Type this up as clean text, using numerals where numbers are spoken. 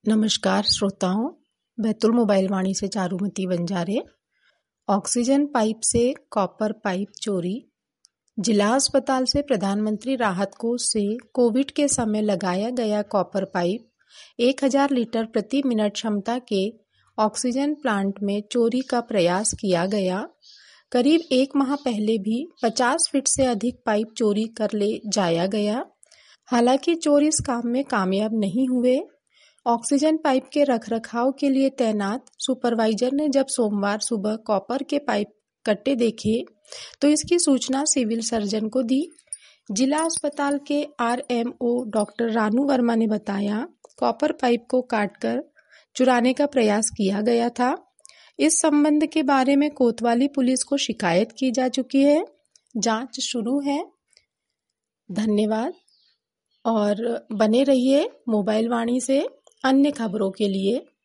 नमस्कार श्रोताओं, बैतुल मोबाइल वाणी से चारुमती बंजारे। ऑक्सीजन पाइप से कॉपर पाइप चोरी। जिला अस्पताल से प्रधानमंत्री राहत कोष से कोविड के समय लगाया गया कॉपर पाइप 1000 लीटर प्रति मिनट क्षमता के ऑक्सीजन प्लांट में चोरी का प्रयास किया गया। करीब 1 माह पहले भी 50 फीट से अधिक पाइप चोरी कर ले जाया गया। हालांकि चोर इस काम में कामयाब नहीं हुए। ऑक्सीजन पाइप के रखरखाव के लिए तैनात सुपरवाइजर ने जब सोमवार सुबह कॉपर के पाइप कट्टे देखे तो इसकी सूचना सिविल सर्जन को दी। जिला अस्पताल के आरएमओ डॉक्टर रानू वर्मा ने बताया, कॉपर पाइप को काटकर चुराने का प्रयास किया गया था। इस संबंध के बारे में कोतवाली पुलिस को शिकायत की जा चुकी है। जांच शुरू है। धन्यवाद और बने रहिए मोबाइल वाणी से अन्य खबरों के लिए।